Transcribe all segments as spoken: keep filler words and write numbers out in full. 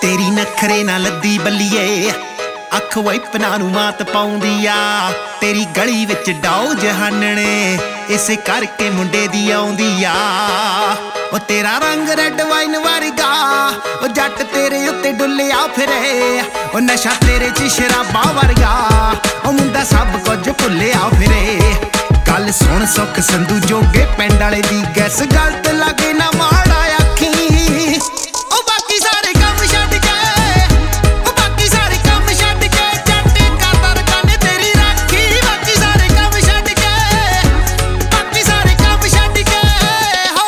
तेरी नखरे ना लद्दी बल्लीए अख वाइपना नू मात पाउंदी आ। तेरी गली विच डाओ जहानने इसे करके मुंडे दी आउंदी आ। ओ तेरा रंग रेड वाइन वर्गा ओ जट तेरे उत्ते डुल्लिया फिरे। ओ नशा तेरे च शराबा वर्गा ओ मुंडा सब कुछ भुल्लिया फिरे। गल सुन सुख संधू जोगे पिंड वाले दी गैस गलत लगे ना माड़ा आखी। ओ बाकी सारे काम छड्ड के ओ बाकी सारे काम छड्ड के जट कातर कन तेरी राखी। बाकी सारे काम छड्ड के बाकी सारे काम छड्ड के हो।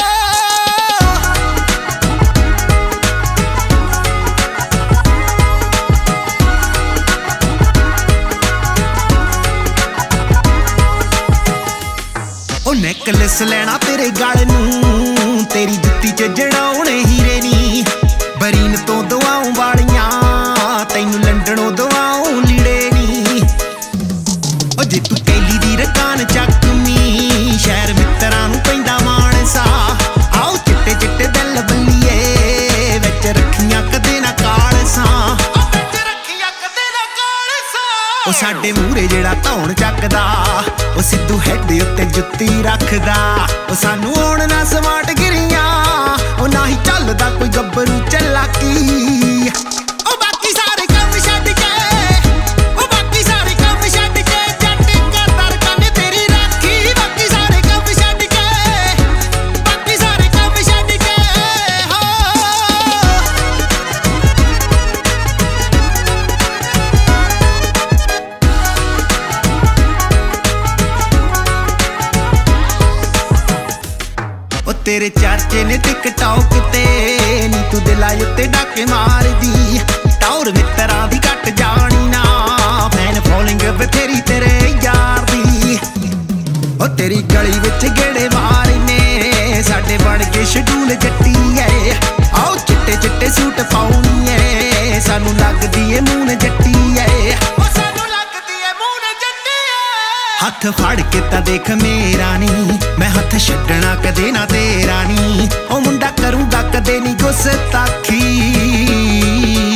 ओ नेकलेस लेना तेरे गल नूं तेरी जुत्ती च जड़ाउणे हीरे नी। बरीन तो दवाऊं वालियां तैनू लंडनों दवाऊं लीड़े नी। ओ जे तू कैली दी रकान चकमी शहर मित्तरां नूं पैंदा माणसा। आओ चिट्टे चिट्टे दिल बल्लीए विच रखियां कदे ना कालसा। ओ साडे मूहरे जेड़ा धौण चकदा ओ सिद्धू हैड उत्ते जुत्ती रखदा। ओ सानू आउण ना समाट गिरियां ओ ना ही चलदा कोई गब्बरू चलाकी। ओ बाकी सारे काम छड्ड के ओ बाकी सारे काम छड्ड के जट कातर कन तेरी राखी। बाकी सारे काम छड्ड के बाकी सारे काम छड्ड के हो। ओ तेरे चर्चे ने टिकटॉक ते नी तू दिला उत्ते डाके मारदी। टौर मित्तरां दी घट जानी ना फैन फॉलोइंग बथेरी तेरे यार दी। ओ तेरी गली विच गेड़े मारने साडे बन के शेड्यूल जट्टी ऐ। आओ चिट्टे चिट्टे सूट पाउणी ऐ सानू लगदी ऐ मून जट्टी ऐ। हथ फड़ के ता देख मेरा नी मैं हथ छड्डना कदे ना तेरा नी। ओ मुंडा करूंगा कदे नी गुस्ताखी।